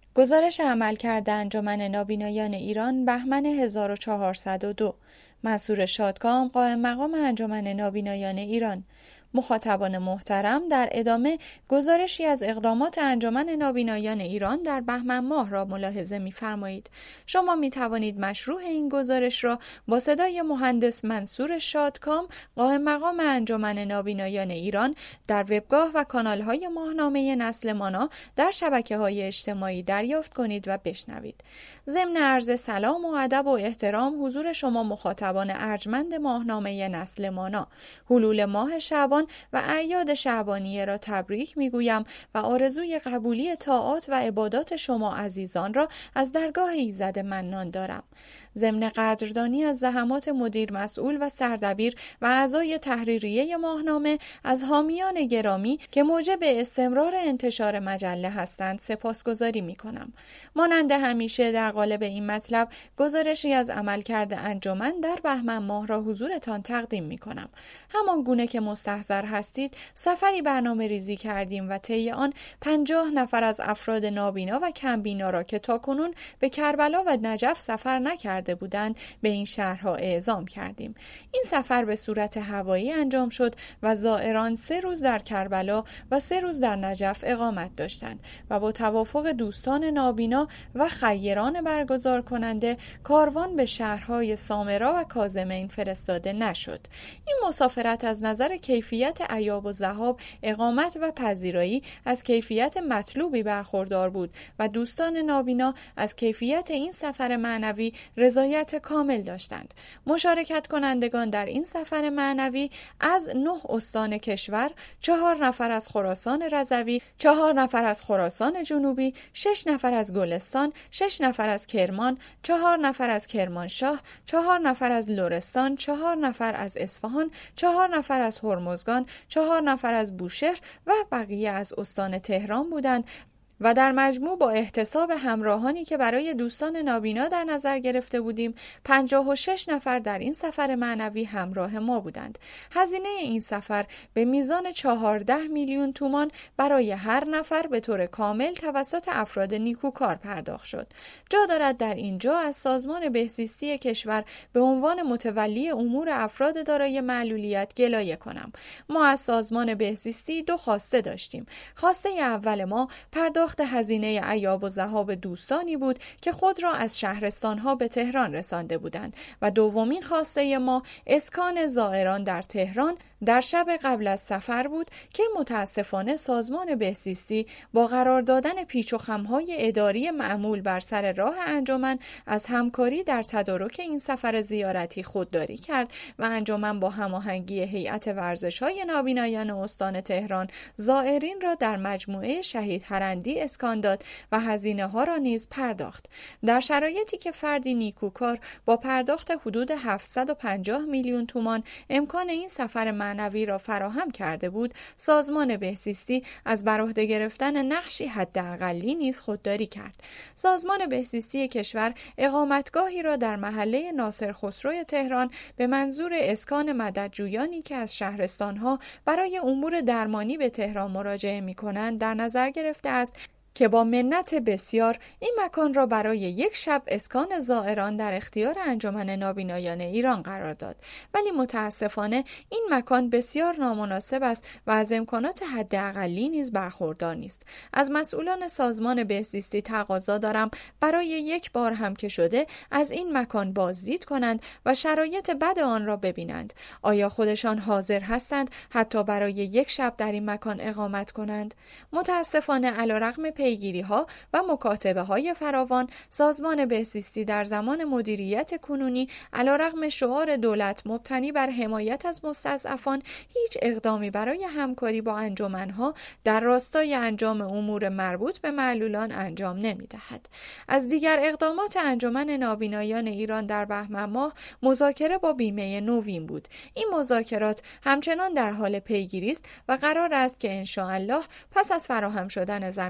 گزارش عملکرد انجمن نابینایان ایران بهمن 1402. منصور شادکام، قائم مقام انجمن نابینایان ایران. مخاطبان محترم، در ادامه گزارشی از اقدامات انجمن نابینایان ایران در بهمن ماه را ملاحظه می‌فرمایید. شما می‌توانید مشروح این گزارش را با صدای مهندس منصور شادکام، قائم مقام انجمن نابینایان ایران، در وبگاه و کانال‌های ماهنامه نسل مانا در شبکه‌های اجتماعی دریافت کنید و بشنوید. ضمن عرض سلام و ادب و احترام حضور شما مخاطبان ارجمند ماهنامه نسل مانا، حلول ماه شعبان و اعیاد شعبانیه را تبریک میگویم و آرزوی قبولی طاعات و عبادات شما عزیزان را از درگاه ایزد منان دارم. ضمن قدردانی از زحمات مدیر مسئول و سردبیر و اعضای تحریریه ماهنامه از حامیان گرامی که موجب استمرار انتشار مجله هستند سپاسگزاری میکنم. مانند همیشه در قالب این مطلب گزارشی از عملکرد انجمن در بهمن ماه را حضورتان تقدیم میکنم. همان گونه که مستحضر هستید، سفری برنامه ریزی کردیم و طی آن 50 نفر از افراد نابینا و کمبینا را که تاکنون به کربلا و نجف سفر نکرده بودند به این شهرها اعزام کردیم. این سفر به صورت هوایی انجام شد و زائران 3 روز در کربلا و 3 روز در نجف اقامت داشتند و با توافق دوستان نابینا و خیران برگزار کننده کاروان به شهرهای سامرا و کاظمین فرستاده نشد. این مسافرت از نظر کیفیت ایاب و ذهاب، اقامت و پذیرایی از کیفیت مطلوبی برخوردار بود و دوستان نابینا از کیفیت این سفر معنوی رضایت کامل داشتند. مشارکت کنندگان در این سفر معنوی از 9 استان کشور، 4 نفر از خراسان رضوی، 4 نفر از خراسان جنوبی، 6 نفر از گلستان، 6 نفر از کرمان، 4 نفر از کرمانشاه، 4 نفر از لرستان، 4 نفر از اصفهان، 4 نفر از هرمزگان، 4 نفر از بوشهر و بقیه از استان تهران بودند و در مجموع با احتساب همراهانی که برای دوستان نابینا در نظر گرفته بودیم 56 نفر در این سفر معنوی همراه ما بودند. هزینه این سفر به میزان 14 میلیون تومان برای هر نفر به طور کامل توسط افراد نیکوکار پرداخت شد. جا دارد در اینجا از سازمان بهزیستی کشور به عنوان متولی امور افراد دارای معلولیت گلایه کنم. ما از سازمان بهزیستی 2 خواسته داشتیم. خواسته اول ما پرداخت هزینه ایاب و ذهاب دوستانی بود که خود را از شهرستانها به تهران رسانده بودند و دومین خواسته ما اسکان زائران در تهران در شب قبل از سفر بود که متاسفانه سازمان بهزیستی با قرار دادن پیچ و خم‌های اداری معمول بر سر راه انجمن از همکاری در تدارک این سفر زیارتی خودداری کرد و انجمن با هماهنگی هیئت ورزش‌های نابینایان استان تهران زائرین را در مجموعه شهید هرندی اسکان داد و هزینه ها را نیز پرداخت. در شرایطی که فردی نیکوکار با پرداخت حدود 750 میلیون تومان امکان این سفر معنوی را فراهم کرده بود، سازمان بهزیستی از بر عهده گرفتن نقشی حداقلی نیز خودداری کرد. سازمان بهزیستی کشور اقامتگاهی را در محله ناصر خسرو تهران به منظور اسکان مددجویانی که از شهرستانها برای امور درمانی به تهران مراجعه می‌کنند در نظر گرفته است که با منت بسیار این مکان را برای 1 شب اسکان زائران در اختیار انجمن نابینایان ایران قرار داد. ولی متاسفانه این مکان بسیار نامناسب است و از امکانات حداقلی نیز برخوردار نیست. از مسئولان سازمان بهزیستی تقاضا دارم برای 1 بار هم که شده از این مکان بازدید کنند و شرایط بد آن را ببینند. آیا خودشان حاضر هستند حتی برای 1 شب در این مکان اقامت کنند؟ متاسفانه علیرغم پیگیری‌ها و مکاتبه‌های فراوان، سازمان بهزیستی در زمان مدیریت کنونی علیرغم شعار دولت مبتنی بر حمایت از مستضعفان هیچ اقدامی برای همکاری با انجمن‌ها در راستای انجام امور مربوط به معلولان انجام نمی‌دهد. از دیگر اقدامات انجمن نابینایان ایران در بهمن ماه مذاکره با بیمه نوین بود. این مذاکرات همچنان در حال پیگیری است و قرار است که ان شاء الله پس از فراهم شدن زمینه‌های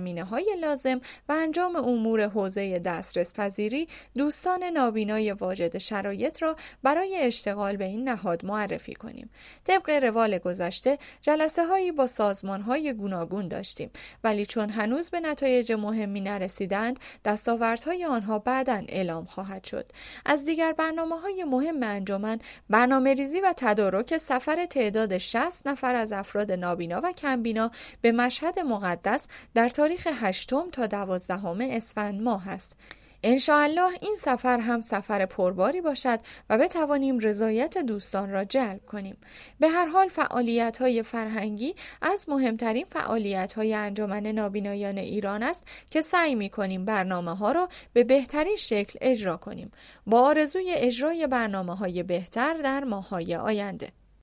های لازم و انجام امور حوزه دسترس پذیری دوستان نابینای واجد شرایط را برای اشتغال به این نهاد معرفی کنیم. طبق روال گذشته جلسه هایی با سازمان های گوناگون داشتیم، ولی چون هنوز به نتایج مهمی نرسیدند دستاوردهای آنها بعداً اعلام خواهد شد. از دیگر برنامه‌های مهم انجمن برنامه‌ریزی و تدارک سفر تعداد 60 نفر از افراد نابینا و کمبینا به مشهد مقدس در تاریخ 8 تا 12 اسفند ماه است. انشاءالله این سفر هم سفر پرباری باشد و بتوانیم رضایت دوستان را جلب کنیم. به هر حال فعالیت‌های فرهنگی از مهمترین فعالیت‌های انجمن نابینایان ایران است که سعی می‌کنیم برنامه‌ها را به بهترین شکل اجرا کنیم با آرزوی اجرای برنامه‌های بهتر در ماه‌های آینده.